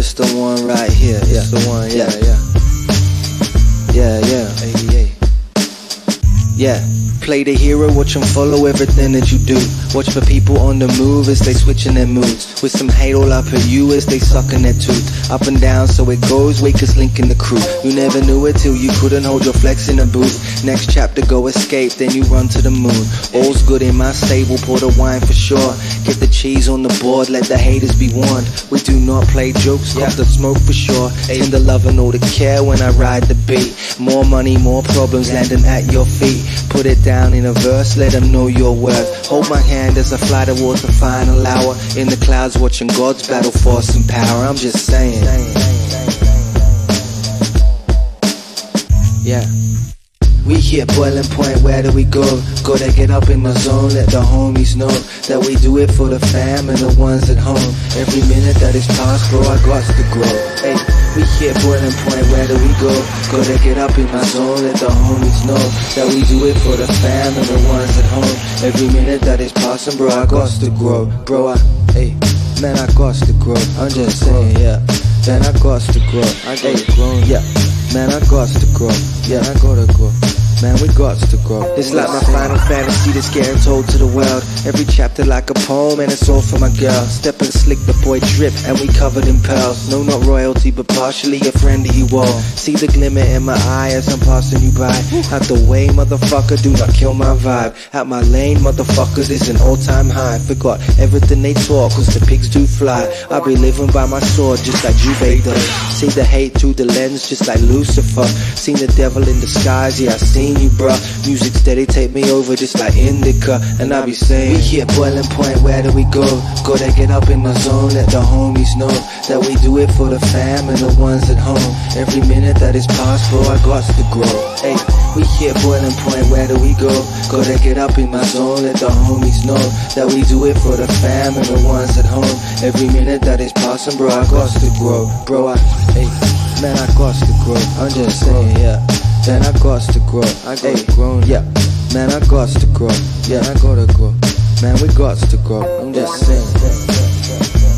it's the one right here. Yeah, it's the one. Yeah. Play the hero, watch them follow everything that you do. Watch for people on the move as they switching their moods. With some hate all up at you as they sucking their tooth. Up and down so it goes, wake us linking the crew. You never knew it till you couldn't hold your flex in a booth. Next chapter go escape, then you run to the moon. All's good in my stable, pour the wine for sure. Get the cheese on the board, let the haters be warned. We do not play jokes, cop the smoke for sure. Tend the love and all the care when I ride the beat. More money, more problems landing at your feet. Put it down in a verse, let them know your worth. Hold my hand as I fly towards the final hour. In the clouds watching God's battle for some power. I'm just saying. Yeah. We hit boiling point, where do we go? Gotta get up in my zone, let the homies know that we do it for the fam and the ones at home. Every minute that is past, bro, I got to grow. Hey, we hit boiling point, where do we go? Gotta get up in my zone, let the homies know that we do it for the fam and the ones at home. Every minute that is passing, bro, I got to grow. Bro, man, I got to grow. I'm just saying, yeah. Man, I got to grow. I gotta grow, yeah. Man, I got to grow. Yeah, I gotta grow. Man, we got to grow. It's like my final fantasy that's getting told to the world. Every chapter like a poem and it's all for my girl. Step and slick, the boy drip and we covered in pearls. No, not royalty, but partially a friend of you all. See the glimmer in my eye as I'm passing you by. Out the way, motherfucker, do not kill my vibe. Out my lane, motherfuckers, it's an all-time high. Forgot everything they taught, cause the pigs do fly. I be living by my sword, just like Juve does. See the hate through the lens, just like Lucifer. Seen the devil in disguise, yeah, I seen you, bruh. Music steady, take me over just like Indica. And I be saying, we hit boiling point, where do we go? Gotta get up in my zone, let the homies know that we do it for the fam and the ones at home. Every minute that is past, bro, I got to grow. Hey, we hit boiling point, where do we go? Gotta get up in my zone, let the homies know that we do it for the fam and the ones at home. Every minute that is passing, bro, I got to grow. Bro, man, I got to grow. I'm just saying, yeah. Man, I got to grow. I gotta grow. Yeah. Man, I got to grow. Yeah, I gotta grow. Man, we got to grow. I'm just saying.